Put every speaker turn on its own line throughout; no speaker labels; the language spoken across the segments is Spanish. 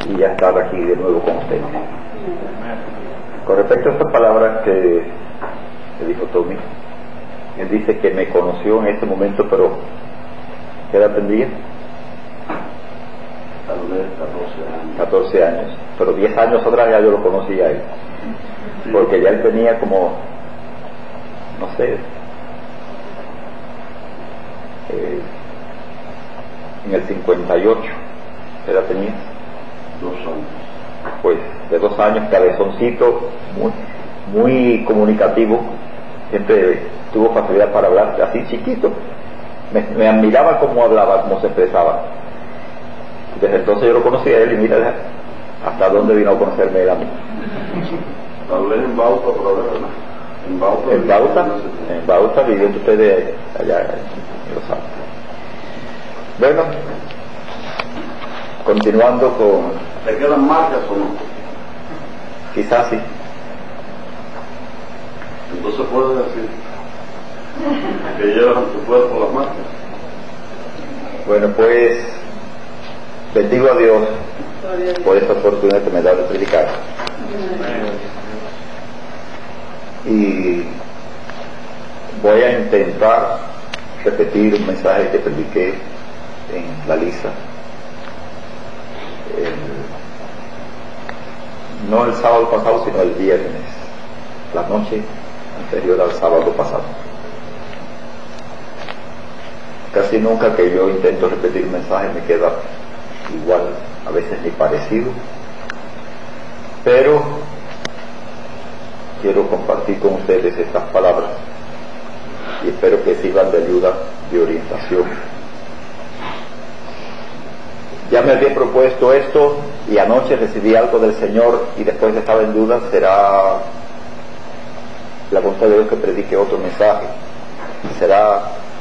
y ya estar aquí de nuevo con ustedes. Con respecto a estas palabras que dijo Tommy, él dice que me conoció en este momento, pero ¿qué edad tendría?
Tal vez
14 años, pero 10 años atrás ya yo lo conocía a él, porque ya él tenía como, no sé, en el 58, ¿qué edad tenía?
2 años.
Pues de 2 años, cabezoncito, muy comunicativo, siempre tuvo facilidad para hablar, así chiquito, me admiraba cómo hablaba, cómo se expresaba. Desde entonces yo lo conocí a él y mira hasta dónde vino a conocerme él a mí.
Hablé en Bauta, ¿verdad?
En Bauta viviendo ustedes allá en Los Altos. Bueno, continuando con...
¿Te quedan marcas o no?
Quizás sí.
Entonces puedes decir que llevas en tu cuerpo las marcas.
Bueno, pues bendigo a Dios por esta oportunidad que me da de predicar. Y voy a intentar repetir un mensaje que prediqué en La Lisa, no el sábado pasado, sino el viernes, la noche anterior al sábado pasado. Casi nunca que yo intento repetir un mensaje me queda igual, a veces ni parecido, pero quiero compartir con ustedes estas palabras y espero que sirvan de ayuda, de orientación. Ya me había propuesto esto y anoche recibí algo del Señor y después estaba en duda, será la voluntad de Dios que predique otro mensaje, será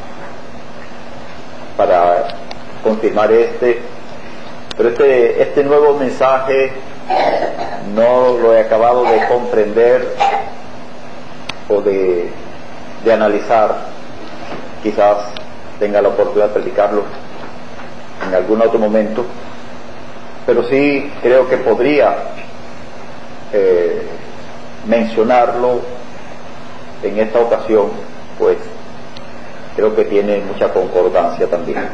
para confirmar pero este nuevo mensaje no lo he acabado de comprender o de analizar. Quizás tenga la oportunidad de predicarlo en algún otro momento, pero sí creo que podría mencionarlo en esta ocasión, pues creo que tiene mucha concordancia también.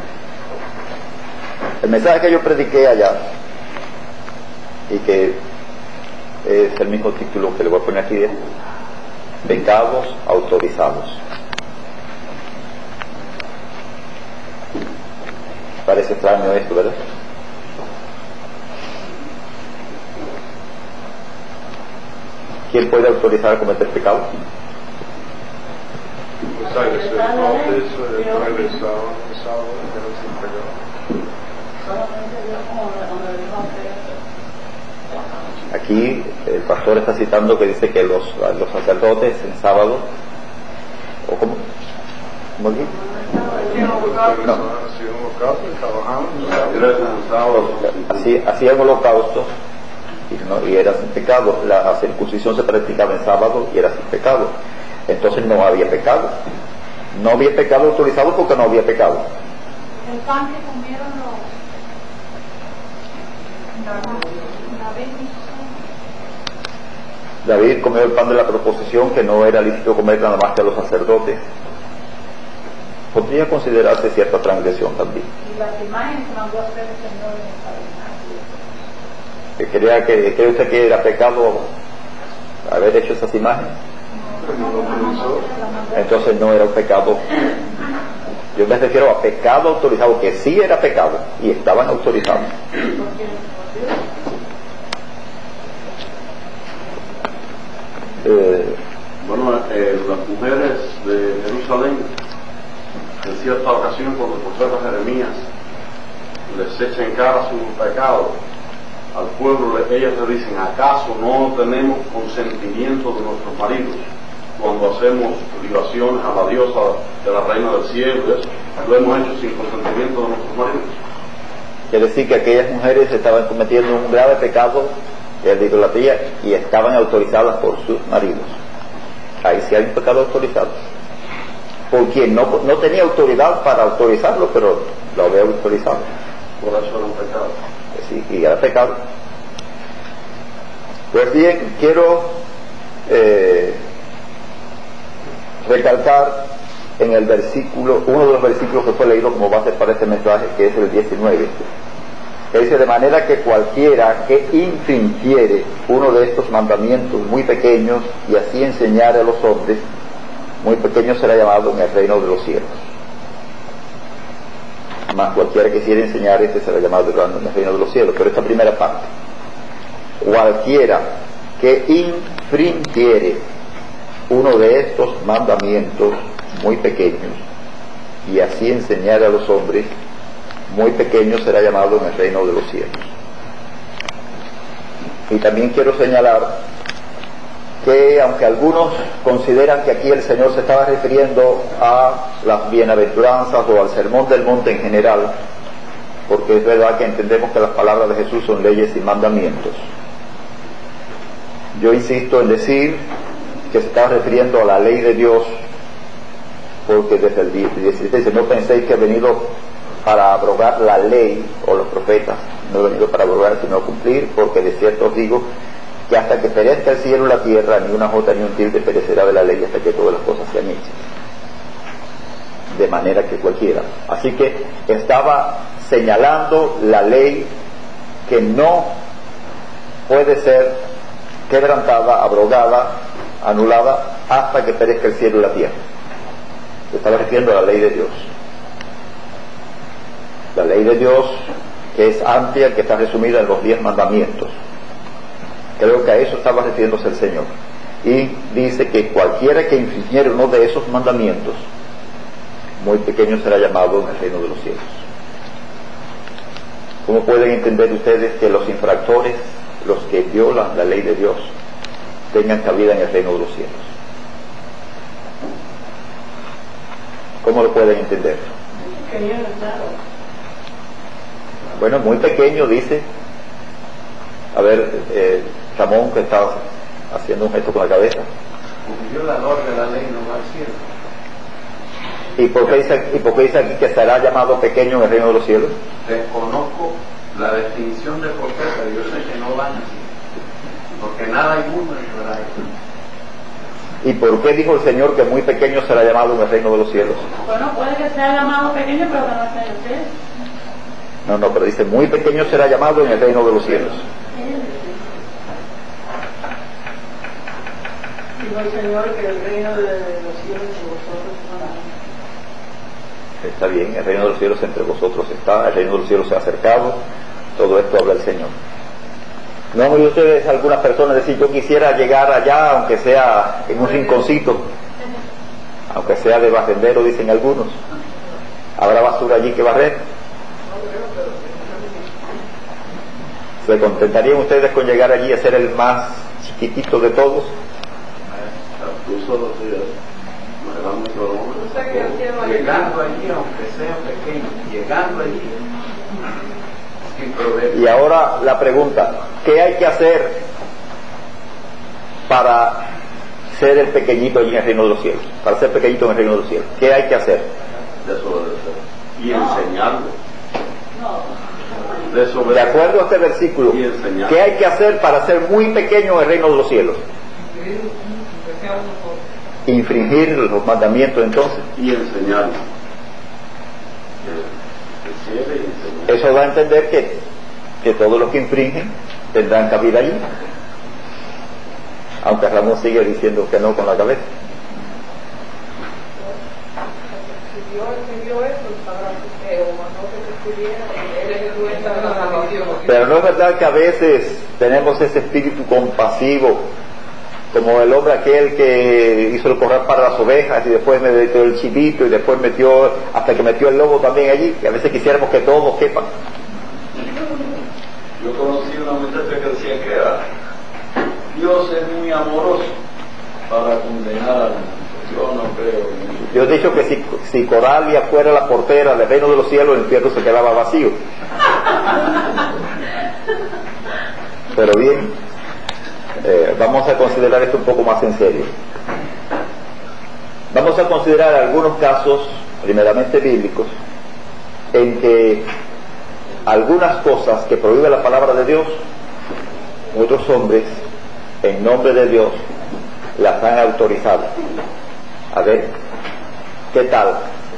El mensaje que yo prediqué allá, y que es el mismo título que le voy a poner aquí, es Pecados Autorizados. Parece extraño esto, ¿verdad? ¿Quién puede autorizar a cometer pecado? Aquí el pastor está citando que dice que los sacerdotes en sábado, ¿o cómo? ¿Cómo aquí? No. Hacían holocaustos y era sin pecado. La circuncisión se practicaba en sábado y era sin pecado. Entonces no había pecado. No había pecado autorizado porque no había pecado.
El pan que comieron
David comió el pan de la proposición, que no era lícito comer nada más que a los sacerdotes. Podría considerarse cierta transgresión también.
Y las imágenes que mandó a hacer el Señor en el tabernáculo.
¿Cree usted que era pecado haber hecho esas imágenes? Entonces no era un pecado. Yo me refiero a pecado autorizado, que sí era pecado y estaban autorizados.
Las mujeres de Jerusalén, en cierta ocasión, cuando el profeta Jeremías les echa en cara su pecado al pueblo, ellas le dicen: ¿acaso no tenemos consentimiento de nuestros maridos cuando hacemos libaciones a la diosa de la reina del cielo? Eso lo hemos hecho sin consentimiento de nuestros maridos.
Quiere decir que aquellas mujeres estaban cometiendo un grave pecado de idolatría y estaban autorizadas por sus maridos. Ahí sí hay un pecado autorizado. Por quien no tenía autoridad para autorizarlo, pero lo había autorizado.
Por eso era un pecado.
Sí, y era pecado. Pues bien, quiero recalcar en el versículo, uno de los versículos que fue leído como base para este mensaje, que es el 19, que dice: de manera que cualquiera que infringiere uno de estos mandamientos muy pequeños y así enseñare a los hombres, muy pequeño será llamado en el reino de los cielos. Más cualquiera que quiera enseñar, este será llamado en el reino de los cielos. Pero esta primera parte: cualquiera que infringiere uno de estos mandamientos muy pequeños y así enseñar a los hombres, muy pequeño será llamado en el reino de los cielos. Y también quiero señalar que aunque algunos consideran que aquí el Señor se estaba refiriendo a las bienaventuranzas o al sermón del monte en general, porque es verdad que entendemos que las palabras de Jesús son leyes y mandamientos, yo insisto en decir que se estaba refiriendo a la ley de Dios, porque desde el 17 dice: no penséis que he venido para abrogar la ley o los profetas, no he venido para abrogar sino a cumplir, porque de cierto os digo que hasta que perezca el cielo y la tierra, ni una jota ni un tilde perecerá de la ley hasta que todas las cosas sean hechas. De manera que cualquiera. Así que estaba señalando la ley que no puede ser quebrantada, abrogada, anulada, hasta que perezca el cielo y la tierra. Se estaba refiriendo a la ley de Dios. La ley de Dios, que es amplia, que está resumida en los 10 mandamientos. Creo que a eso estaba refiriéndose el Señor. Y dice que cualquiera que infringiere uno de esos mandamientos, muy pequeño será llamado en el reino de los cielos. ¿Cómo pueden entender ustedes que los infractores, los que violan la ley de Dios, tengan cabida en el reino de los cielos? ¿Cómo lo pueden entender? Bueno, muy pequeño, dice. A ver, Ramón, que está haciendo un gesto con la cabeza.
Un violador de la ley no va al cielo.
¿Y por qué dice aquí que será llamado pequeño en el reino de los cielos?
Desconozco la definición de profeta, yo sé que no van así, porque nada inmundo entrará ahí.
¿Y por qué dijo el Señor que muy pequeño será llamado en el reino de los cielos?
Bueno, puede que sea llamado pequeño, pero que no sea el cielo.
No, pero dice muy pequeño será llamado en el reino de los cielos.
Dijo el Señor que el reino de los cielos entre vosotros no.
Está bien, el reino de los cielos entre vosotros está, el reino de los cielos se ha acercado, todo esto habla el Señor. ¿No han oído ustedes algunas personas decir: yo quisiera llegar allá, aunque sea en un rinconcito, aunque sea de barrendero, dicen algunos? ¿Habrá basura allí que barrer? ¿Se contentarían ustedes con llegar allí a ser el más chiquitito de todos?
Llegando allí, aunque sea pequeño, llegando allí, sin problema.
Y ahora la pregunta: ¿qué hay que hacer para ser el pequeñito allí en el reino de los cielos? Para ser pequeñito en el reino de los cielos, ¿qué hay que hacer?
Desobedecer. Y enseñarlo.
De acuerdo a este versículo, ¿qué hay que hacer para ser muy pequeño en el reino de los cielos? Infringir los mandamientos, entonces.
Y enseñarlo.
Eso da a entender que todos los que infringen tendrán cabida allí, aunque Ramón sigue diciendo que no con la cabeza.
Si Dios escribió esto, sabrá que o mandó que se escribiera, él es el dueño de la salvación.
Pero no es verdad que a veces tenemos ese espíritu compasivo, como el hombre aquel que hizo el corral para las ovejas y después metió el chivito y después hasta que metió el lobo también allí, que a veces quisiéramos que todos quepan.
Yo conocí una muchacha que decía que Dios es muy amoroso para condenar. Yo no creo.
Yo he dicho que si Coralia fuera la portera del reino de los cielos, el infierno se quedaba vacío. Pero bien, vamos a considerar esto un poco más en serio. Vamos a considerar algunos casos, primeramente bíblicos, en que algunas cosas que prohíbe la palabra de Dios, otros hombres en nombre de Dios las han autorizado. A ver, ¿qué tal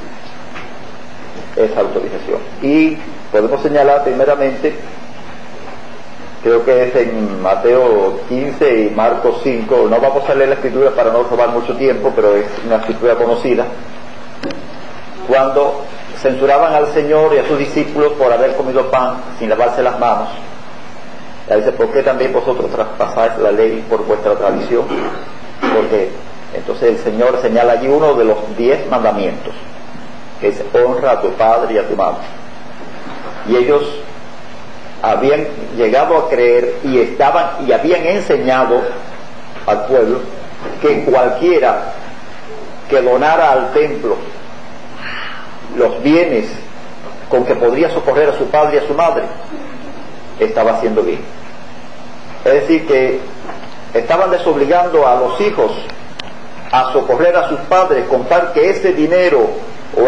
esa autorización? Y podemos señalar primeramente, creo que es en Mateo 15 y Marcos 5, no vamos a leer la escritura para no robar mucho tiempo, pero es una escritura conocida, cuando censuraban al Señor y a sus discípulos por haber comido pan sin lavarse las manos. Él dice, ¿por qué también vosotros traspasáis la ley por vuestra tradición? Porque entonces el Señor señala allí uno de los 10 mandamientos, que es honra a tu padre y a tu madre. Y ellos habían llegado a creer y habían enseñado al pueblo que cualquiera que donara al templo los bienes con que podría socorrer a su padre y a su madre, estaba haciendo bien. Es decir, que estaban desobligando a los hijos a socorrer a sus padres, con tal que ese dinero o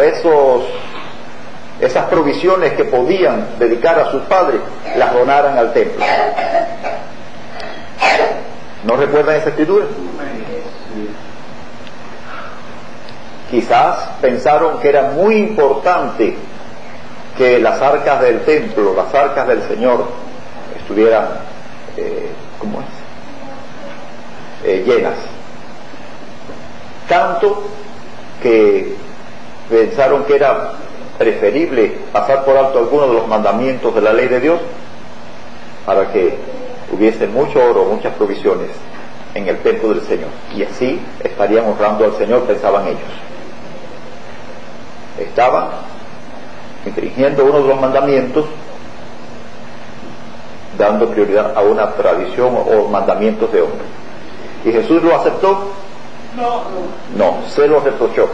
esas provisiones que podían dedicar a sus padres las donaran al templo. ¿No recuerdan esa escritura? Quizás pensaron que era muy importante que las arcas del templo, las arcas del Señor, estuvieran llenas. Tanto que pensaron que era preferible pasar por alto algunos de los mandamientos de la ley de Dios para que hubiese mucho oro, muchas provisiones en el templo del Señor, y así estarían honrando al Señor, pensaban ellos. Estaban infringiendo uno de los mandamientos, dando prioridad a una tradición o mandamientos de hombre. ¿Y Jesús lo aceptó? No, se lo reprochó.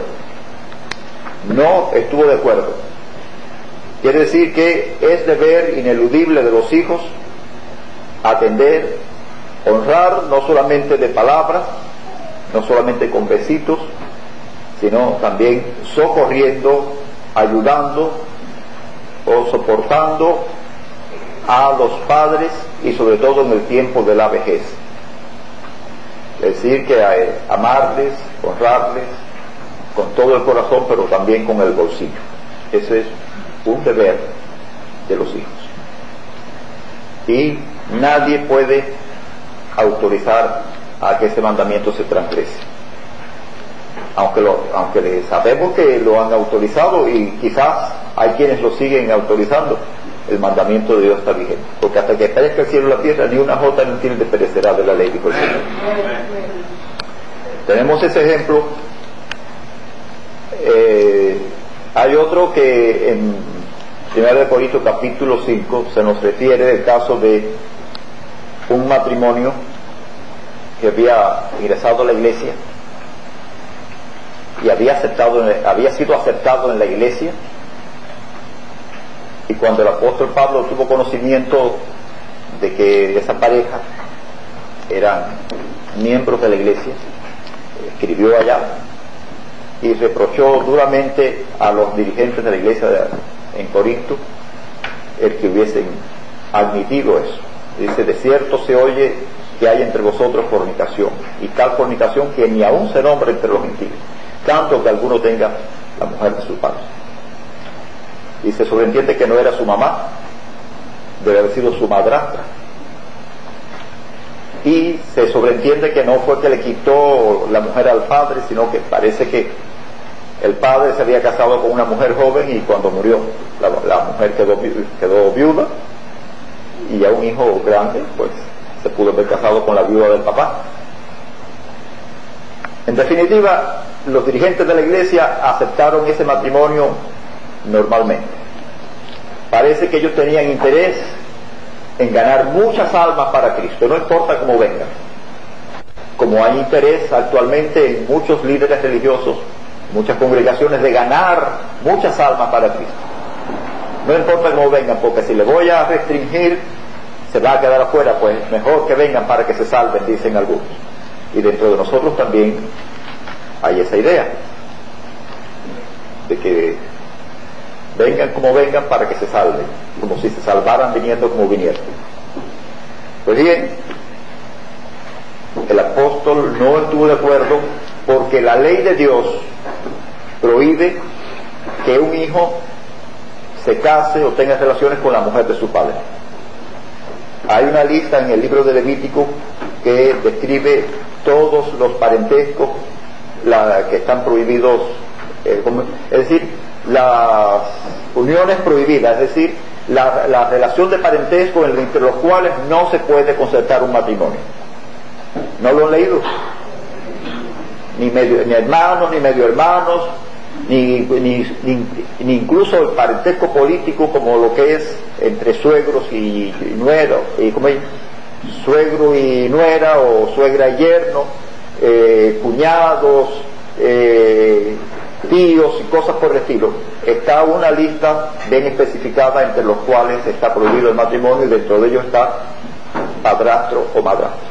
No estuvo de acuerdo. Quiere decir que es deber ineludible de los hijos atender, honrar, no solamente de palabras, no solamente con besitos, sino también socorriendo, ayudando o soportando a los padres, y sobre todo en el tiempo de la vejez. Es decir, que amarles, honrarles con todo el corazón, pero también con el bolsillo. Ese es un deber de los hijos. Y nadie puede autorizar a que ese mandamiento se transgrese. Aunque sabemos que lo han autorizado, y quizás hay quienes lo siguen autorizando, el mandamiento de Dios está vigente. Porque hasta que perezca el cielo y la tierra, ni una jota ni un tilde perecerá de la ley, dijo el Señor. Tenemos ese ejemplo. Hay otro que en 1 Corintios capítulo 5 se nos refiere del caso de un matrimonio que había ingresado a la iglesia y había sido aceptado en la iglesia, y cuando el apóstol Pablo tuvo conocimiento de que esa pareja eran miembros de la iglesia, escribió allá y reprochó duramente a los dirigentes de la iglesia en Corinto el que hubiesen admitido eso. Dice, de cierto se oye que hay entre vosotros fornicación, y tal fornicación que ni aún se nombra entre los gentiles, tanto que alguno tenga la mujer de su padre. Y se sobreentiende que no era su mamá, debe haber sido su madrastra. Y se sobreentiende que no fue que le quitó la mujer al padre, sino que parece que el padre se había casado con una mujer joven, y cuando murió la mujer quedó viuda, y ya un hijo grande pues se pudo haber casado con la viuda del papá. En definitiva, los dirigentes de la iglesia aceptaron ese matrimonio normalmente. Parece que ellos tenían interés en ganar muchas almas para Cristo, no importa cómo vengan. Como hay interés actualmente en muchos líderes religiosos, muchas congregaciones, de ganar muchas almas para Cristo. No importa cómo vengan, porque si le voy a restringir, se va a quedar afuera, pues mejor que vengan para que se salven, dicen algunos. Y dentro de nosotros también hay esa idea de que vengan como vengan para que se salven, como si se salvaran viniendo como vinieron. Pues bien, el apóstol no estuvo de acuerdo porque la ley de Dios prohíbe que un hijo se case o tenga relaciones con la mujer de su padre. Hay una lista en el libro de Levítico que describe todos los parentescos que están prohibidos, es decir, las uniones prohibidas, es decir, la relación de parentesco entre los cuales no se puede concertar un matrimonio. ¿No lo han leído? Ni hermanos, ni medio hermanos, ni incluso el parentesco político, como lo que es entre suegros y nuera, suegro y nuera, o suegra y yerno, cuñados, tíos y cosas por el estilo. Está una lista bien especificada entre los cuales está prohibido el matrimonio, y dentro de ellos está padrastro o madrastra.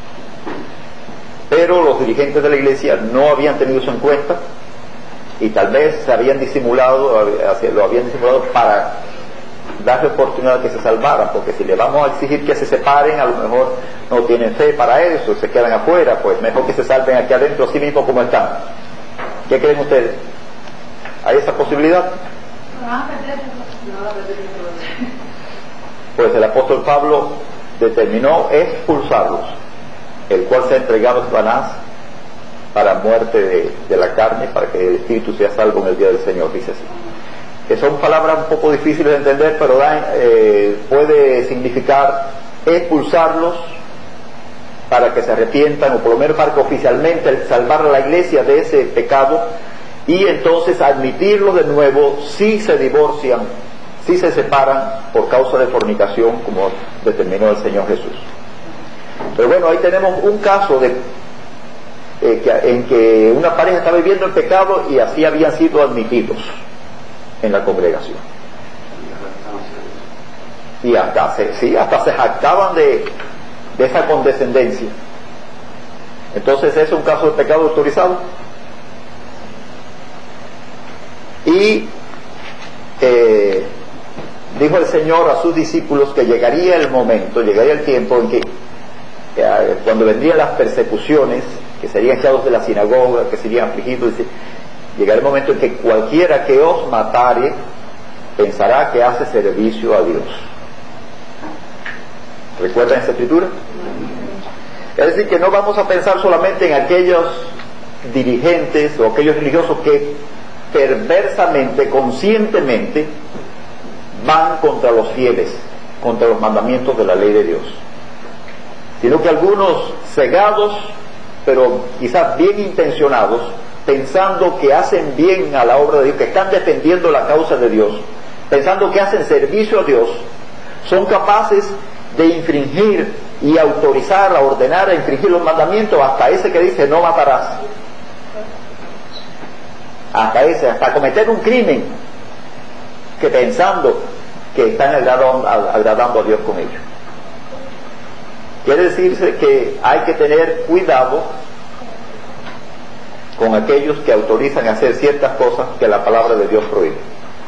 Pero los dirigentes de la iglesia no habían tenido eso en cuenta, y tal vez lo habían disimulado para darle oportunidad de que se salvaran, porque si le vamos a exigir que se separen, a lo mejor no tienen fe para eso, se quedan afuera, pues mejor que se salven aquí adentro, así mismo como están. ¿Qué creen ustedes? ¿Hay esa posibilidad? Pues el apóstol Pablo determinó expulsarlos, el cual se ha entregado a Satanás para muerte de la carne, para que el espíritu sea salvo en el día del Señor, dice así. Que son palabras un poco difíciles de entender, pero puede significar expulsarlos para que se arrepientan, o por lo menos para que oficialmente salvar a la iglesia de ese pecado, y entonces admitirlos de nuevo si se divorcian, si se separan por causa de fornicación, como determinó el Señor Jesús. Pero bueno, ahí tenemos un caso en que una pareja estaba viviendo el pecado y así habían sido admitidos en la congregación. Y hasta se jactaban de esa condescendencia. Entonces es un caso de pecado autorizado. Y dijo el Señor a sus discípulos que llegaría el tiempo en que cuando vendrían las persecuciones, que serían echados de la sinagoga, que serían afligidos, llegará el momento en que cualquiera que os matare pensará que hace servicio a Dios. ¿Recuerdan esa escritura? Es decir, que no vamos a pensar solamente en aquellos dirigentes o aquellos religiosos que perversamente, conscientemente van contra los fieles, contra los mandamientos de la ley de Dios, sino que algunos cegados, pero quizás bien intencionados, pensando que hacen bien a la obra de Dios, que están defendiendo la causa de Dios, pensando que hacen servicio a Dios, son capaces de infringir y autorizar, a ordenar, a infringir los mandamientos, hasta ese que dice no matarás, hasta cometer un crimen, que pensando que están agradando a Dios con ello. Quiere decirse que hay que tener cuidado con aquellos que autorizan a hacer ciertas cosas que la palabra de Dios prohíbe.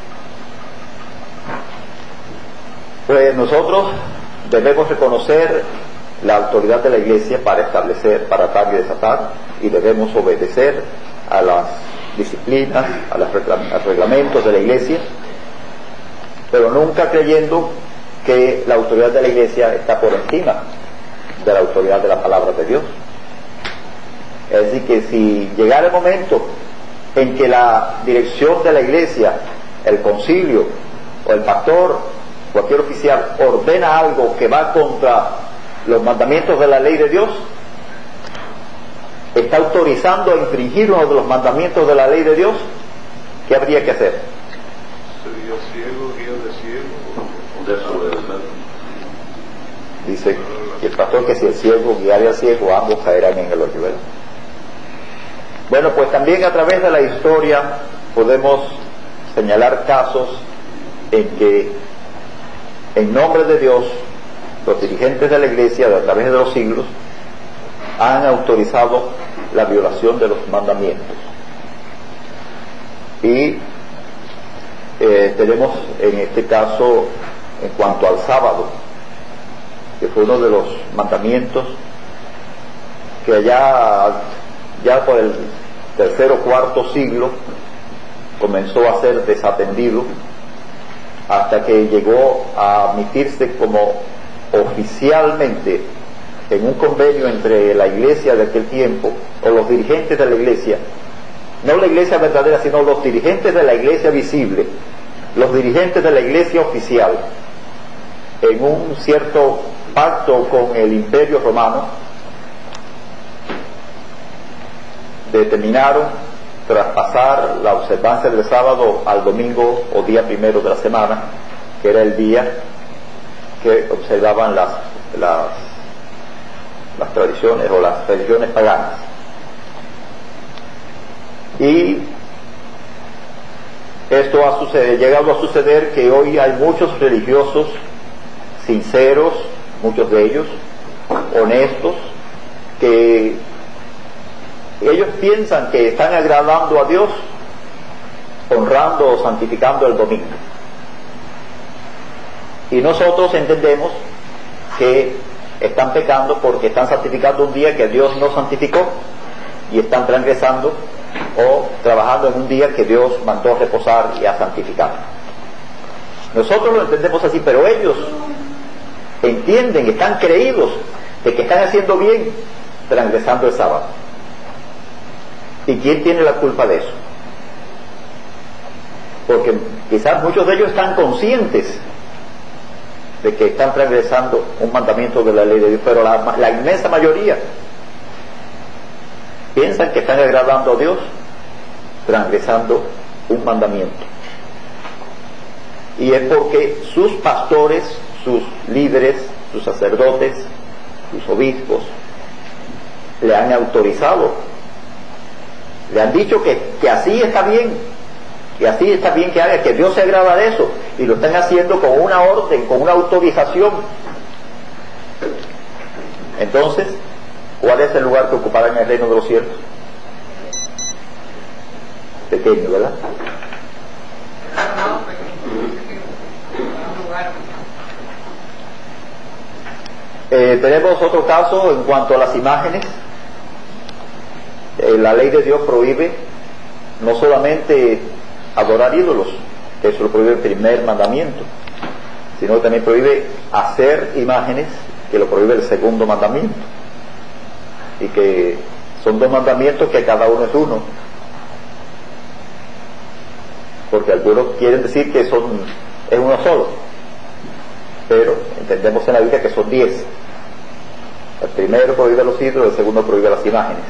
Pues nosotros debemos reconocer la autoridad de la iglesia para establecer, para atar y desatar, y debemos obedecer a las disciplinas, a los reglamentos de la iglesia, pero nunca creyendo que la autoridad de la iglesia está por encima de la autoridad de la palabra de Dios. Es decir, que si llegara el momento en que la dirección de la iglesia, el concilio o el pastor, cualquier oficial, ordena algo que va contra los mandamientos de la ley de Dios, está autorizando a infringir uno de los mandamientos de la ley de Dios, ¿qué habría que hacer?
Sería ciego, guía de ciego.
Dice y el pastor que si el ciego guiare al ciego, ambos caerán en el hoyo. Bueno, pues también a través de la historia podemos señalar casos en que en nombre de Dios los dirigentes de la iglesia a través de los siglos han autorizado la violación de los mandamientos. Y tenemos en este caso, en cuanto al sábado, que fue uno de los mandamientos que ya por el tercer o cuarto siglo comenzó a ser desatendido hasta que llegó a admitirse como oficialmente en un convenio entre la iglesia de aquel tiempo, o los dirigentes de la iglesia, no la iglesia verdadera, sino los dirigentes de la iglesia visible, los dirigentes de la iglesia oficial, en un cierto pacto con el Imperio Romano, determinaron traspasar la observancia del sábado al domingo o día primero de la semana, que era el día que observaban las tradiciones o las religiones paganas. Y esto ha llegado a suceder que hoy hay muchos religiosos sinceros, muchos de ellos honestos, que ellos piensan que están agradando a Dios honrando o santificando el domingo, y nosotros entendemos que están pecando porque están santificando un día que Dios no santificó, y están transgresando o trabajando en un día que Dios mandó reposar y a santificar. Nosotros lo entendemos así, pero ellos entienden, están creídos de que están haciendo bien transgresando el sábado. ¿Y quién tiene la culpa de eso? Porque quizás muchos de ellos están conscientes de que están transgresando un mandamiento de la ley de Dios, pero la inmensa mayoría piensan que están agradando a Dios transgresando un mandamiento. Y es porque sus pastores, sus líderes, sus sacerdotes, sus obispos le han autorizado, le han dicho que así está bien, que así está bien que haga, que Dios se agrada de eso, y lo están haciendo con una orden, con una autorización. Entonces, ¿cuál es el lugar que ocupará en el reino de los cielos? Pequeño, ¿verdad? Tenemos otro caso en cuanto a las imágenes. La ley de Dios prohíbe no solamente adorar ídolos, que eso lo prohíbe el primer mandamiento, sino también prohíbe hacer imágenes, que lo prohíbe el segundo mandamiento, y que son dos mandamientos que cada uno es uno, porque algunos quieren decir que es uno solo, pero entendemos en la Biblia que son 10. El primero prohíbe los ídolos, el segundo prohíbe las imágenes.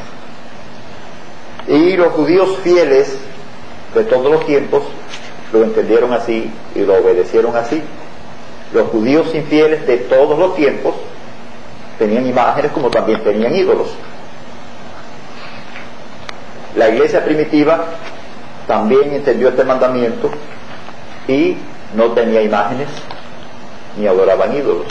Y los judíos fieles de todos los tiempos lo entendieron así y lo obedecieron así. Los judíos infieles de todos los tiempos tenían imágenes como también tenían ídolos. La iglesia primitiva también entendió este mandamiento y no tenía imágenes ni adoraban ídolos.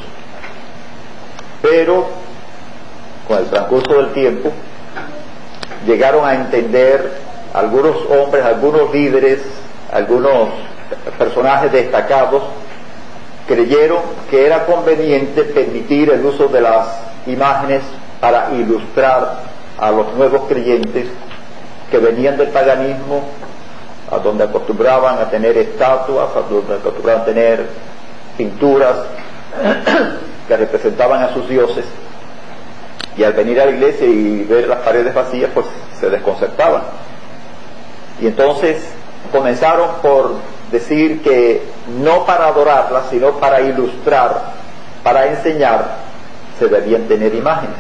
Pero con el transcurso del tiempo llegaron a entender algunos hombres, algunos líderes, algunos personajes destacados, creyeron que era conveniente permitir el uso de las imágenes para ilustrar a los nuevos creyentes que venían del paganismo, a donde acostumbraban a tener estatuas, a donde acostumbraban a tener pinturas que representaban a sus dioses, y al venir a la iglesia y ver las paredes vacías, pues se desconcertaban. Y entonces comenzaron por decir que no para adorarlas, sino para ilustrar, para enseñar, se debían tener imágenes.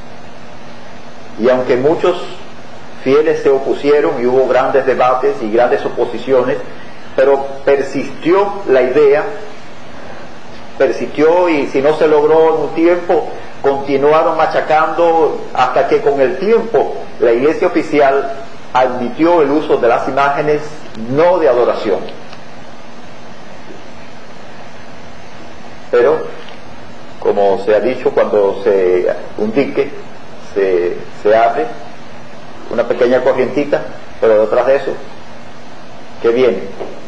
Y aunque muchos fieles se opusieron y hubo grandes debates y grandes oposiciones, pero persistió la idea, persistió, y si no se logró en un tiempo, continuaron machacando hasta que con el tiempo la iglesia oficial admitió el uso de las imágenes no de adoración. Pero, como se ha dicho, cuando un dique se abre, una pequeña corrientita, pero detrás de eso, ¿qué viene?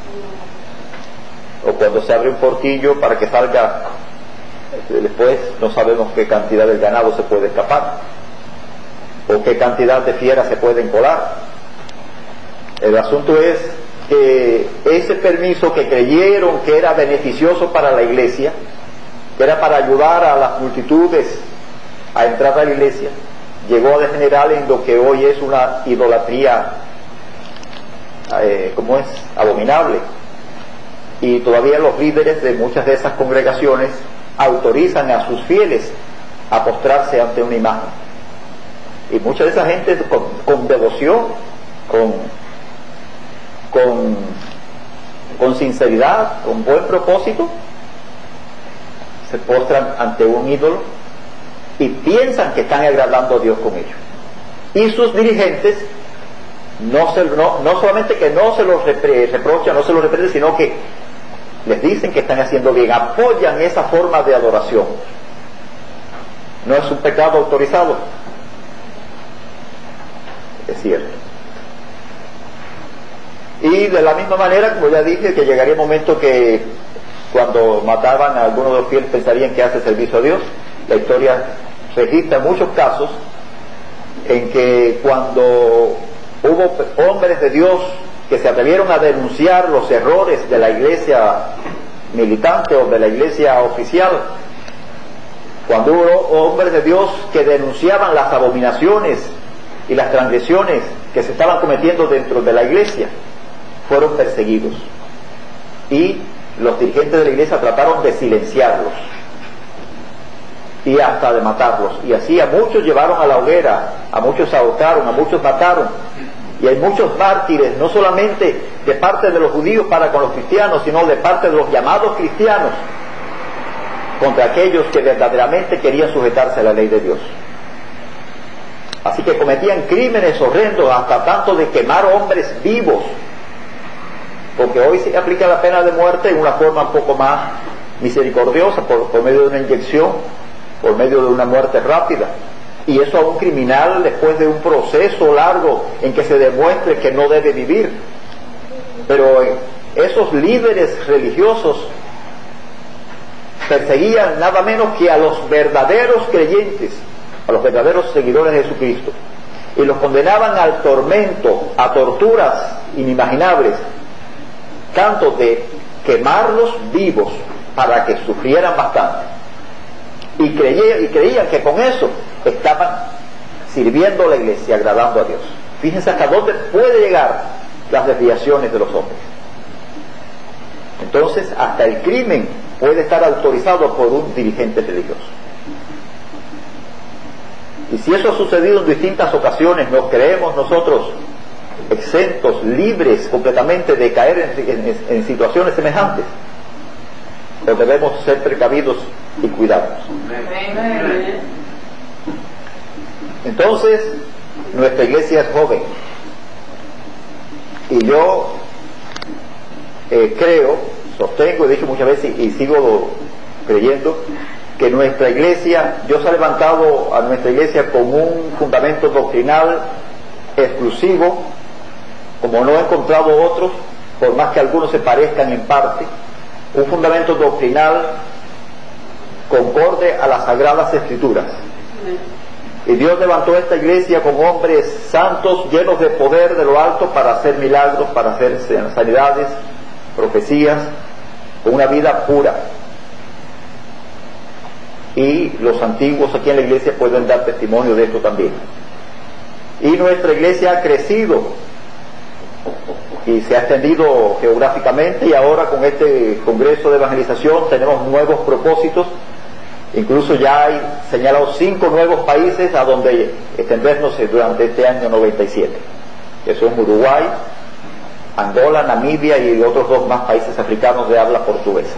O cuando se abre un portillo para que salga, después no sabemos qué cantidad del ganado se puede escapar. o qué cantidad de fieras se pueden colar. El asunto es que ese permiso que creyeron que era beneficioso para la iglesia, que era para ayudar a las multitudes a entrar a la iglesia, llegó a degenerar en lo que hoy es una idolatría, como es, abominable. Y todavía los líderes de muchas de esas congregaciones autorizan a sus fieles a postrarse ante una imagen. Y mucha de esa gente con devoción, con sinceridad, con buen propósito, se postran ante un ídolo y piensan que están agradando a Dios con ello. Y sus dirigentes no solamente que no se los reprochan, no se los reprenden, sino que les dicen que están haciendo bien, apoyan esa forma de adoración. No es un pecado autorizado, es cierto. Y de la misma manera, como ya dije, que llegaría un momento que cuando mataban a algunos de los fieles pensarían que hace servicio a Dios. La historia registra muchos casos en que cuando hubo hombres de Dios que se atrevieron a denunciar los errores de la iglesia militante o de la iglesia oficial, cuando hubo hombres de Dios que denunciaban las abominaciones y las transgresiones que se estaban cometiendo dentro de la iglesia, fueron perseguidos, y los dirigentes de la iglesia trataron de silenciarlos y hasta de matarlos, y así a muchos llevaron a la hoguera, a muchos ahorcaron, a muchos mataron. Y hay muchos mártires, no solamente de parte de los judíos para con los cristianos, sino de parte de los llamados cristianos, contra aquellos que verdaderamente querían sujetarse a la ley de Dios. Así que cometían crímenes horrendos, hasta tanto de quemar hombres vivos, porque hoy se aplica la pena de muerte en una forma un poco más misericordiosa, por medio de una inyección, por medio de una muerte rápida. Y eso a un criminal después de un proceso largo en que se demuestre que no debe vivir. Pero esos líderes religiosos perseguían nada menos que a los verdaderos creyentes, a los verdaderos seguidores de Jesucristo, y los condenaban al tormento, a torturas inimaginables, tanto de quemarlos vivos para que sufrieran bastante. Y creían que con eso estaban sirviendo a la iglesia, agradando a Dios. Fíjense hasta dónde puede llegar las desviaciones de los hombres. Entonces, hasta el crimen puede estar autorizado por un dirigente religioso. Y si eso ha sucedido en distintas ocasiones, ¿nos creemos nosotros exentos, libres completamente de caer en situaciones semejantes? Pero debemos ser precavidos y cuidados. Entonces, nuestra iglesia es joven, y yo creo, sostengo, he dicho muchas veces y sigo creyendo, que nuestra iglesia, Dios ha levantado a nuestra iglesia con un fundamento doctrinal exclusivo, como no he encontrado otros, por más que algunos se parezcan en parte, un fundamento doctrinal concorde a las Sagradas Escrituras. Y Dios levantó esta iglesia con hombres santos, llenos de poder de lo alto, para hacer milagros, para hacer sanidades, profecías, con una vida pura. Y los antiguos aquí en la iglesia pueden dar testimonio de esto también. Y nuestra iglesia ha crecido y se ha extendido geográficamente, y ahora con este Congreso de Evangelización tenemos nuevos propósitos. Incluso ya hay señalados 5 nuevos países a donde extendernos durante este año 97, que son Uruguay, Angola, Namibia y otros 2 más países africanos de habla portuguesa.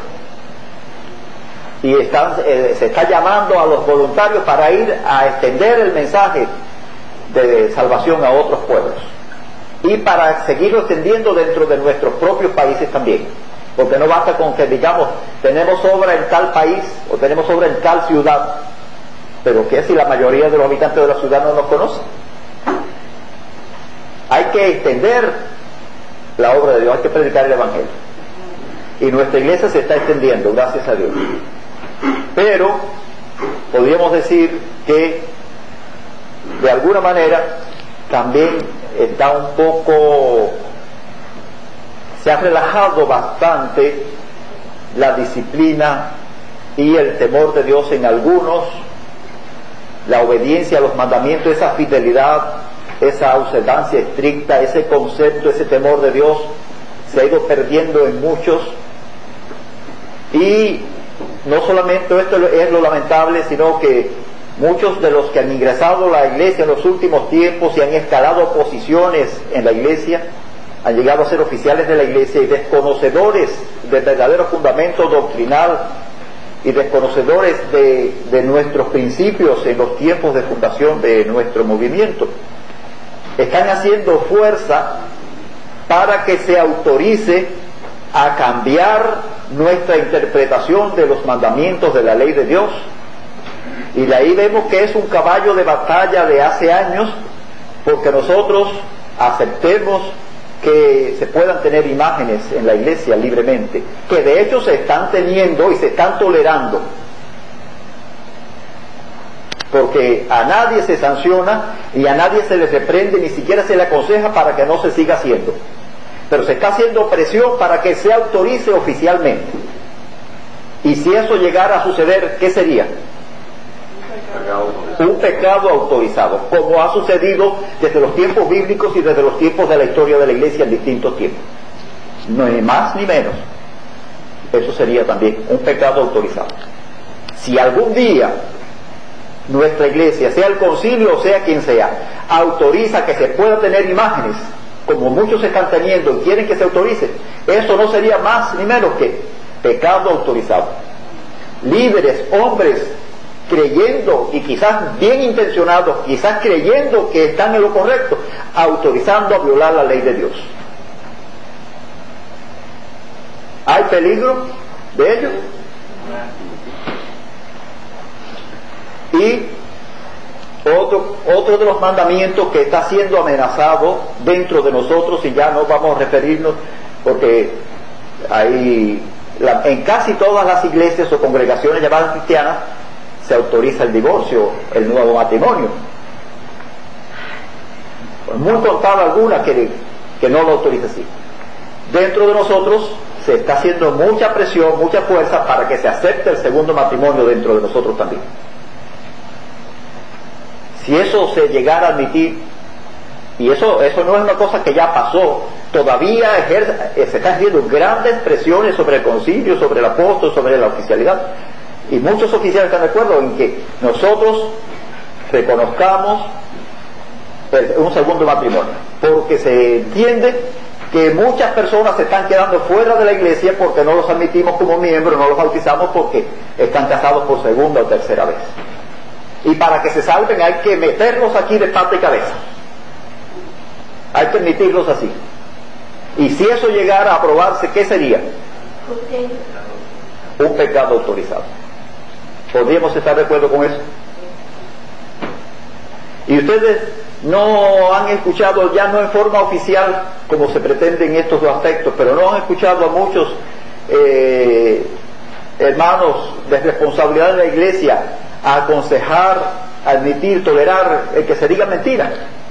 Y se está llamando a los voluntarios para ir a extender el mensaje de salvación a otros pueblos, y para seguirlo extendiendo dentro de nuestros propios países también, porque no basta con que digamos tenemos obra en tal país o tenemos obra en tal ciudad, pero ¿qué si la mayoría de los habitantes de la ciudad no nos conocen? Hay que extender la obra de Dios, hay que predicar el Evangelio, y nuestra iglesia se está extendiendo, gracias a Dios. Pero podríamos decir que de alguna manera también está un poco, se ha relajado bastante la disciplina y el temor de Dios en algunos, la obediencia a los mandamientos, esa fidelidad, esa observancia estricta, ese concepto, ese temor de Dios se ha ido perdiendo en muchos. Y no solamente esto es lo lamentable, sino que muchos de los que han ingresado a la iglesia en los últimos tiempos y han escalado posiciones en la iglesia, han llegado a ser oficiales de la iglesia y desconocedores del verdadero fundamento doctrinal y desconocedores de nuestros principios en los tiempos de fundación de nuestro movimiento, están haciendo fuerza para que se autorice a cambiar nuestra interpretación de los mandamientos de la ley de Dios. Y de ahí vemos que es un caballo de batalla de hace años, porque nosotros aceptemos que se puedan tener imágenes en la iglesia libremente, que de hecho se están teniendo y se están tolerando, porque a nadie se sanciona y a nadie se le reprende, ni siquiera se le aconseja para que no se siga haciendo, pero se está haciendo presión para que se autorice oficialmente. Y si eso llegara a suceder, ¿qué sería? Un pecado autorizado, como ha sucedido desde los tiempos bíblicos y desde los tiempos de la historia de la iglesia en distintos tiempos. No ni más ni menos. Eso sería también un pecado autorizado. Si algún día nuestra iglesia, sea el concilio o sea quien sea, autoriza que se pueda tener imágenes, como muchos están teniendo y quieren que se autorice, eso no sería más ni menos que pecado autorizado. Líderes, hombres, creyendo y quizás bien intencionados, quizás creyendo que están en lo correcto, autorizando a violar la ley de Dios. ¿Hay peligro de ello? Y otro de los mandamientos que está siendo amenazado dentro de nosotros, y ya no vamos a referirnos, porque en casi todas las iglesias o congregaciones llamadas cristianas se autoriza el divorcio, el nuevo matrimonio. Muy contada alguna que no lo autoriza así. Dentro de nosotros se está haciendo mucha presión, mucha fuerza para que se acepte el segundo matrimonio dentro de nosotros también. Si eso se llegara a admitir, y eso no es una cosa que ya pasó, todavía se están haciendo grandes presiones sobre el concilio, sobre el apóstol, sobre la oficialidad, y muchos oficiales están de acuerdo en que nosotros reconozcamos un segundo matrimonio, porque se entiende que muchas personas se están quedando fuera de la iglesia porque no los admitimos como miembros, no los bautizamos porque están casados por segunda o tercera vez. Y para que se salven hay que meterlos aquí de pata y cabeza. Hay que admitirlos así. Y si eso llegara a aprobarse, ¿qué sería? Un pecado autorizado. ¿Podríamos estar de acuerdo con eso? Y ustedes no han escuchado, ya no en forma oficial, como se pretende en estos dos aspectos, pero no han escuchado a muchos hermanos de responsabilidad de la iglesia a aconsejar, admitir, tolerar el que se diga mentira,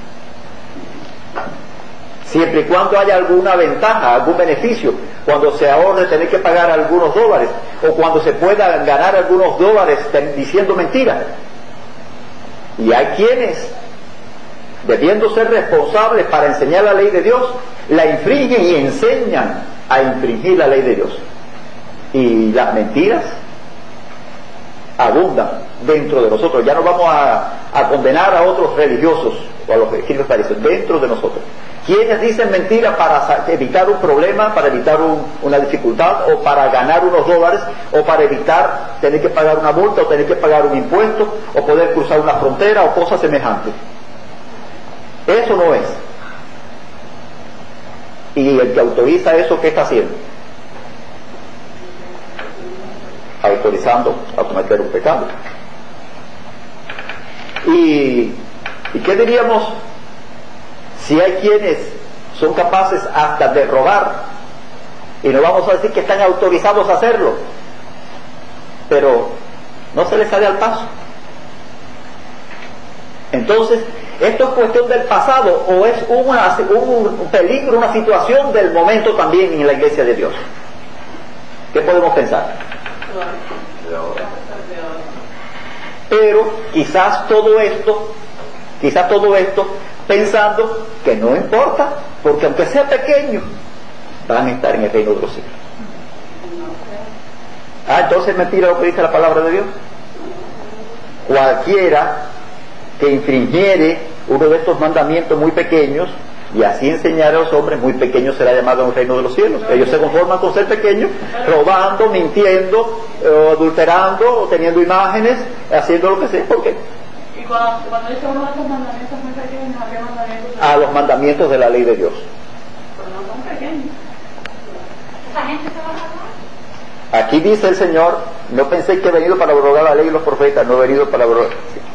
siempre y cuando haya alguna ventaja, algún beneficio, cuando se ahorre tener que pagar algunos dólares, o cuando se pueda ganar algunos dólares diciendo mentiras. Y hay quienes, debiendo ser responsables para enseñar la ley de Dios, la infringen y enseñan a infringir la ley de Dios. Y las mentiras abundan dentro de nosotros. Ya no vamos a condenar a otros religiosos o a los que les parece, dentro de nosotros. Quienes dicen mentiras para evitar un problema, para evitar una dificultad, o para ganar unos dólares, o para evitar tener que pagar una multa, o tener que pagar un impuesto, o poder cruzar una frontera, o cosas semejantes. Eso no es. Y el que autoriza eso, ¿qué está haciendo? Autorizando a cometer un pecado. ¿Y qué diríamos si hay quienes son capaces hasta de robar? Y no vamos a decir que están autorizados a hacerlo, pero no se les sale al paso. Entonces, ¿esto es cuestión del pasado o es un peligro, una situación del momento también en la iglesia de Dios? ¿Qué podemos pensar? Pero quizás todo esto, pensando que no importa, porque aunque sea pequeño, van a estar en el reino de los cielos. Entonces es mentira lo que dice la palabra de Dios. Cualquiera que infringiere uno de estos mandamientos muy pequeños y así enseñar a los hombres, muy pequeños será llamado en el reino de los cielos. Ellos se conforman con ser pequeños, robando, mintiendo, adulterando, o teniendo imágenes, haciendo lo que sea. ¿Por qué?
Y cuando dice uno de estos mandamientos muy pequeños, ¿a qué mandamientos?
A los mandamientos de la ley de Dios.
Pero no son pequeños. ¿Esa gente se va a salvar?
Aquí dice el Señor, no pensé que he venido para abrogar la ley y los profetas, no he venido para abrogar.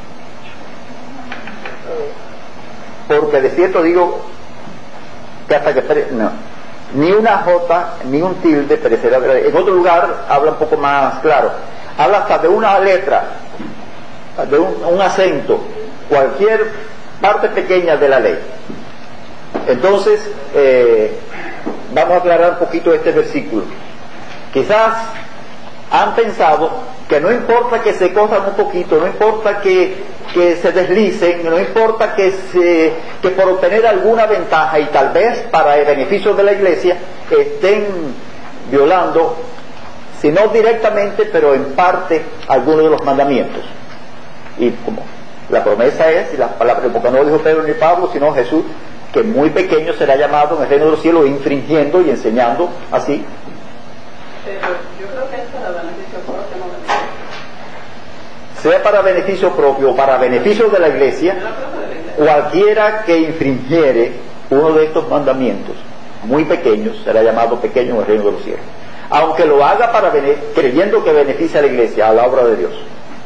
Porque de cierto digo que hasta que no, ni una jota ni un tilde perecerá de la ley. En otro lugar habla un poco más claro, habla hasta de una letra, de un acento, cualquier parte pequeña de la ley. Entonces vamos a aclarar un poquito este versículo. Quizás han pensado que no importa que se cojan un poquito, no importa que se deslicen, no importa que por obtener alguna ventaja y tal vez para el beneficio de la iglesia estén violando, si no directamente, pero en parte, algunos de los mandamientos. Y como la promesa es, y la palabra, porque no lo dijo Pedro ni Pablo, sino Jesús, que muy pequeño será llamado en el reino de los cielos, infringiendo y enseñando así.
Pero yo creo que es para beneficio propio, no beneficio.
Sea para beneficio propio o para beneficio de la iglesia, cualquiera que infringiere uno de estos mandamientos muy pequeños será llamado pequeño en el reino de los cielos, aunque lo haga creyendo que beneficia a la iglesia, a la obra de Dios.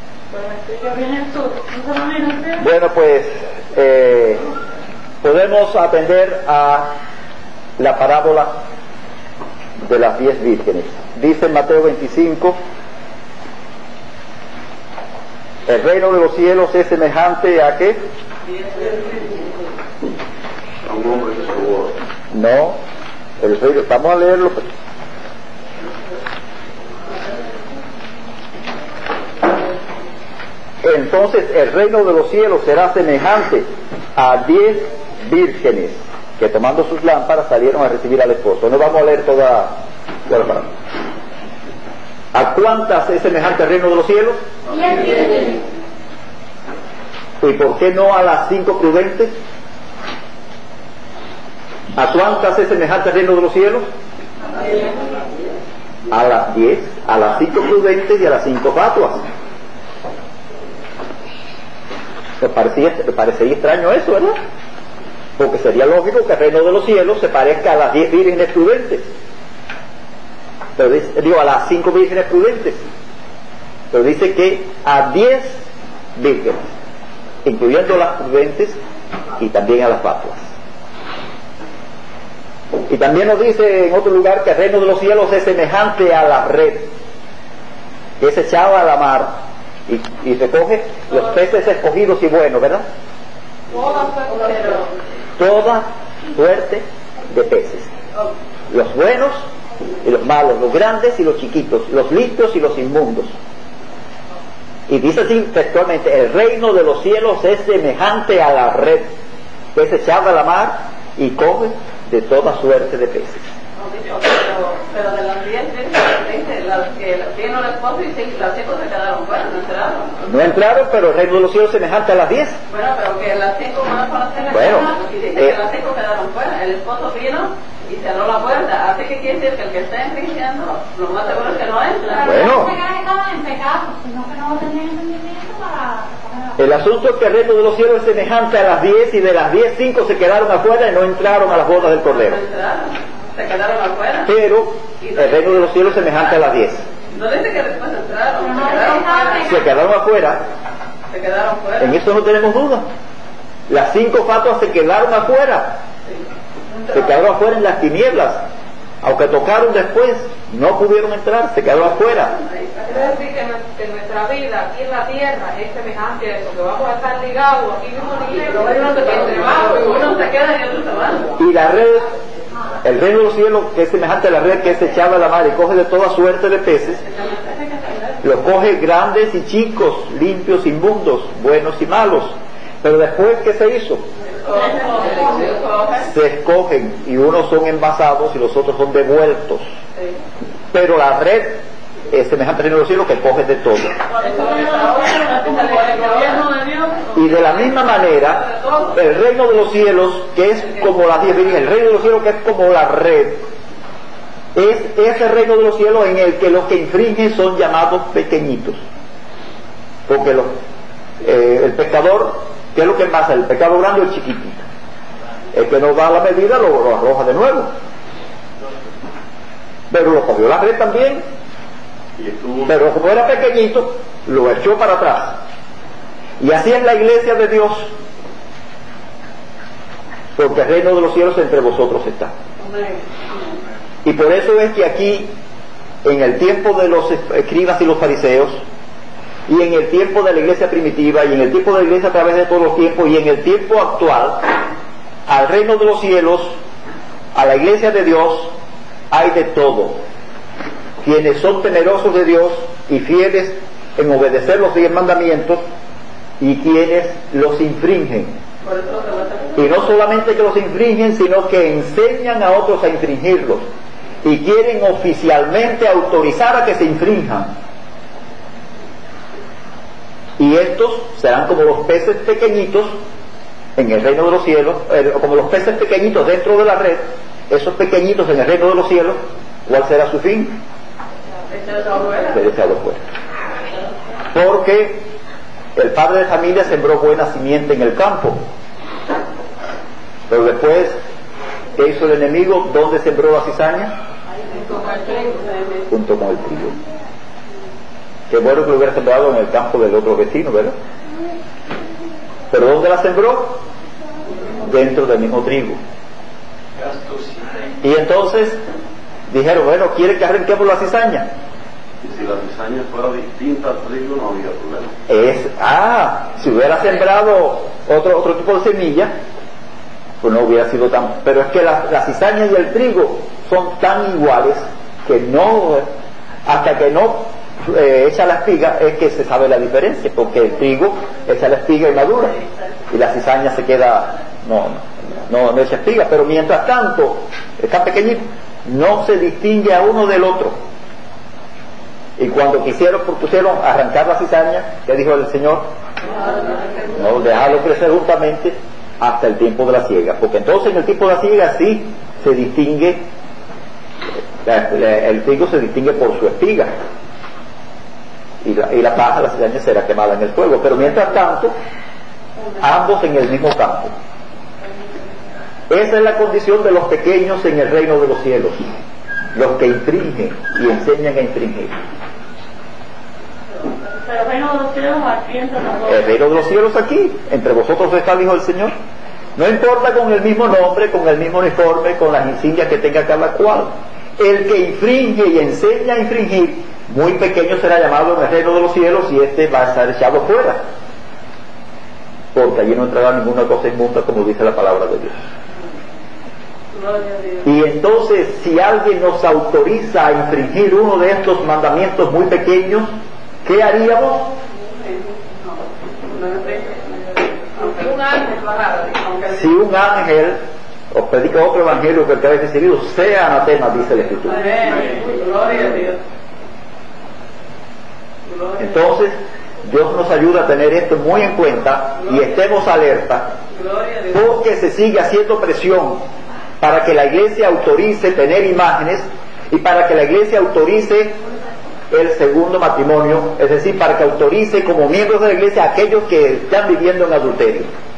Bueno, pues podemos atender a la parábola de las 10 vírgenes. Dice en Mateo 25, el reino de los cielos es semejante a ¿qué?
A un hombre que se boda.
No, el reino, vamos a leerlo. Entonces el reino de los cielos será semejante a 10 vírgenes que tomando sus lámparas salieron a recibir al esposo. No vamos a leer toda la palabra. ¿A cuántas es semejante el reino de los cielos?
10.
¿Y por qué no a las 5 prudentes? ¿A cuántas es semejante el reino de los cielos? A las 10, a las 5 prudentes y a las 5 fatuas. Me parecería extraño eso, ¿verdad? Porque sería lógico que el reino de los cielos se parezca a las 10 vírgenes prudentes. Pero digo, a las 5 vírgenes prudentes. Pero dice que a 10 vírgenes, incluyendo las prudentes y también a las fatuas. Y también nos dice en otro lugar que el reino de los cielos es semejante a la red que es echada a la mar y recoge los peces escogidos y buenos, ¿verdad? Toda suerte de peces, los buenos y los malos, los grandes y los chiquitos, los limpios y los inmundos. Y dice así textualmente, el reino de los cielos es semejante a la red que es echada a la mar y coge de toda suerte de peces.
Pero de las 10 dice, las que vino el esposo y las 5 se quedaron fuera, no entraron.
No entraron, pero el reino de los cielos es semejante a las 10.
Bueno, pero que las 5 van a conocer la
Bueno,
y dice que las 5 quedaron fuera. El esposo vino y cerró la puerta. Así que quiere decir que el que está infringiendo, lo más seguro es que no entra.
Bueno.
No se estaban en pecado, sino que no tenían entendimiento para...
El asunto es que el reino de los cielos es semejante a las 10 y de las 10, 5 se quedaron afuera y no entraron a las bodas del Cordero.
No entraron. Se quedaron afuera.
Pero el reino de los cielos es semejante a las 10.
No dice que después entraron,
No,
se quedaron fuera.
Se quedaron afuera.
Se quedaron fuera.
En eso no tenemos duda. Las 5 fatuas se quedaron afuera. Se quedaron afuera en las tinieblas. Aunque tocaron después, no pudieron entrar, se quedaron afuera.
Quiere decir que nuestra vida aquí en la tierra es semejante a eso, que vamos a estar ligados aquí mismo entre bajo y uno se queda y otro se va.
Y la red, el reino de los cielos, que es semejante a la red que es echada a la mar y coge de toda suerte de peces, los coge grandes y chicos, limpios, inmundos, buenos y malos. Pero después, ¿qué se hizo? Se escogen y unos son envasados y los otros son devueltos. Pero la red es semejante al reino de los cielos que coge de todo. Y de la misma manera, el reino de los cielos, que es como las 10 vírgenes, el reino de los cielos que es como la red, es ese reino de los cielos en el que los que infringen son llamados pequeñitos. Porque el pecador, ¿qué es lo que pasa? El pecado grande o el chiquitito. El que no da la medida lo arroja de nuevo. Pero lo cogió la red también. Pero como era pequeñito, lo echó para atrás. Y así es la iglesia de Dios. Porque el reino de los cielos entre vosotros está. Y por eso es que aquí, en el tiempo de los escribas y los fariseos, y en el tiempo de la iglesia primitiva, y en el tiempo de la iglesia a través de todos los tiempos, y en el tiempo actual, al reino de los cielos, a la iglesia de Dios, hay de todo. Quienes son temerosos de Dios y fieles en obedecer los 10 mandamientos, y quienes los infringen. Y no solamente que los infringen, sino que enseñan a otros a infringirlos, y quieren oficialmente autorizar a que se infrinjan. Y estos serán como los peces pequeñitos en el reino de los cielos, como los peces pequeñitos dentro de la red. Esos pequeñitos en el reino de los cielos, ¿cuál será su fin? Ser echado fuera. Porque el padre de familia sembró buena simiente en el campo, pero después, ¿qué hizo el enemigo? ¿Dónde sembró la cizaña? Junto con el trigo. Qué bueno que lo hubiera sembrado en el campo del otro vecino, ¿verdad? Pero ¿dónde la sembró? Dentro del mismo trigo. Y entonces dijeron, bueno, ¿quiere que arranquemos la cizaña?
Y si la cizaña fuera distinta al trigo, no había problema.
Si hubiera sembrado otro tipo de semilla, pues no hubiera sido tan... Pero es que la cizaña y el trigo son tan iguales que no, hasta que no echa la espiga, es que se sabe la diferencia, porque el trigo echa la espiga y madura, y la cizaña se queda, no echa espiga, pero mientras tanto, está pequeñito, no se distingue a uno del otro. Y cuando propusieron arrancar la cizaña, ¿qué dijo el Señor? No, dejarlo crecer juntamente hasta el tiempo de la siega, porque entonces en el tiempo de la siega sí se distingue, el trigo se distingue por su espiga, y la paja, la cizaña, será quemada en el fuego, pero mientras tanto ambos en el mismo campo. Esa es la condición de los pequeños en el reino de los cielos, los que infringen y enseñan a infringir.
Pero el reino de los cielos aquí entre nosotros.
El reino de los cielos aquí, entre vosotros está, dijo el Señor. No importa con el mismo nombre, con el mismo uniforme, con las insignias que tenga cada cual. El que infringe y enseña a infringir, muy pequeño será llamado en el reino de los cielos, y este va a estar echado fuera, porque allí no entrará ninguna cosa inmunda, como dice la palabra de Dios. Y entonces, si alguien nos autoriza a infringir uno de estos mandamientos muy pequeños, ¿qué haríamos? Si un ángel os predica otro evangelio que el que habéis recibido, sea anatema, dice la Escritura. Entonces, Dios nos ayuda a tener esto muy en cuenta y estemos alerta, porque se sigue haciendo presión para que la iglesia autorice tener imágenes y para que la iglesia autorice el segundo matrimonio, es decir, para que autorice como miembros de la iglesia a aquellos que están viviendo en adulterio.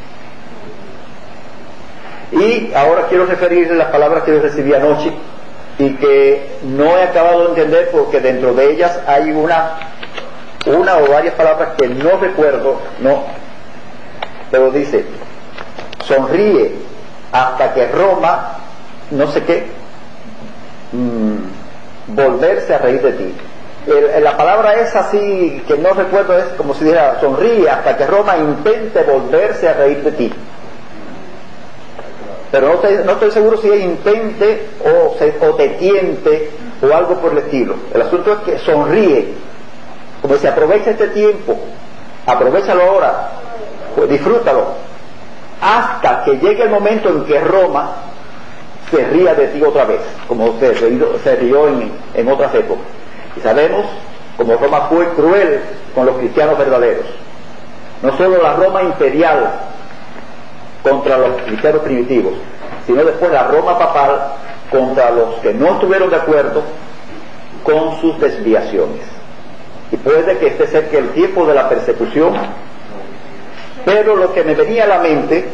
Y ahora quiero referirle las palabras que yo recibí anoche y que no he acabado de entender, porque dentro de ellas hay una o varias palabras que no recuerdo, pero dice: sonríe hasta que Roma, no sé qué, volverse a reír de ti. la palabra es así, que no recuerdo, es como si dijera, sonríe hasta que Roma intente volverse a reír de ti. Pero no estoy seguro si es intente o te tiente o algo por el estilo. El asunto es que sonríe, como si aprovecha este tiempo, aprovechalo ahora, pues disfrútalo, hasta que llegue el momento en que Roma se ría de ti otra vez, como se rió en otras épocas. Y sabemos como Roma fue cruel con los cristianos verdaderos. No solo la Roma imperial contra los cristianos primitivos, sino después la Roma papal contra los que no estuvieron de acuerdo con sus desviaciones. Y puede que esté cerca el tiempo de la persecución, pero lo que me venía a la mente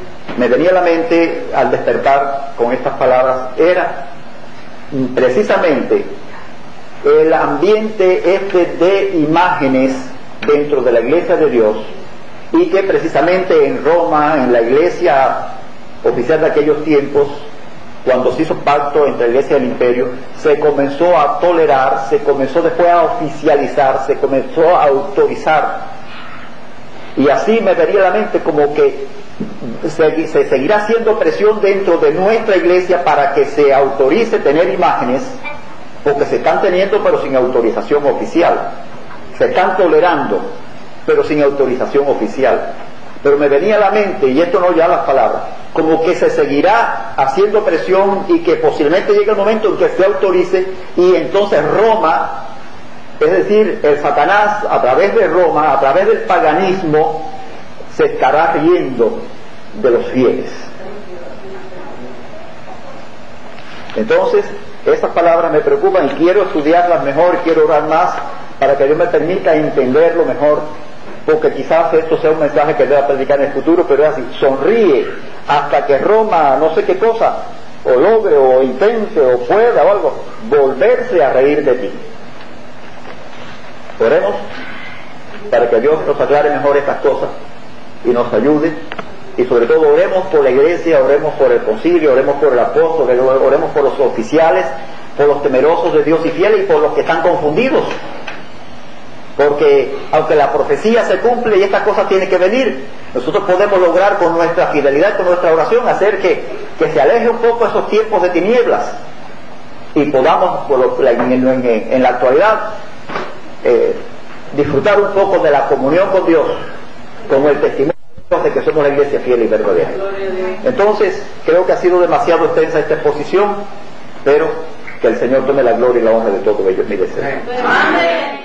al despertar con estas palabras era precisamente el ambiente de imágenes dentro de la iglesia de Dios, y que precisamente en Roma, en la iglesia oficial de aquellos tiempos, cuando se hizo pacto entre la iglesia y el imperio, se comenzó a tolerar, se comenzó después a oficializar, se comenzó a autorizar. Y así me vería a la mente como que se seguirá haciendo presión dentro de nuestra iglesia para que se autorice tener imágenes, porque se están teniendo pero sin autorización oficial, se están tolerando pero sin autorización oficial. Pero me venía a la mente, y esto no ya las palabras, como que se seguirá haciendo presión y que posiblemente llegue el momento en que se autorice, y entonces Roma, es decir, el Satanás a través de Roma, a través del paganismo, se estará riendo de los fieles. Entonces, esas palabras me preocupan y quiero estudiarlas mejor, quiero orar más para que Dios me permita entenderlo mejor, porque quizás esto sea un mensaje que deba predicar en el futuro, pero es así: sonríe hasta que Roma, no sé qué cosa, o logre, o intente, o pueda, o algo, volverse a reír de ti. Oremos para que Dios nos aclare mejor estas cosas y nos ayude, y sobre todo oremos por la iglesia, oremos por el concilio, oremos por el apóstol, oremos por los oficiales, por los temerosos de Dios y fieles, y por los que están confundidos, porque aunque la profecía se cumple y estas cosas tienen que venir, nosotros podemos lograr con nuestra fidelidad, con nuestra oración, hacer que se aleje un poco esos tiempos de tinieblas y podamos en la actualidad disfrutar un poco de la comunión con Dios, con el testimonio de que somos la iglesia fiel y verdadera. Entonces, creo que ha sido demasiado extensa esta exposición, pero que el Señor tome la gloria y la honra de todo ello, mi deseo.
Amén.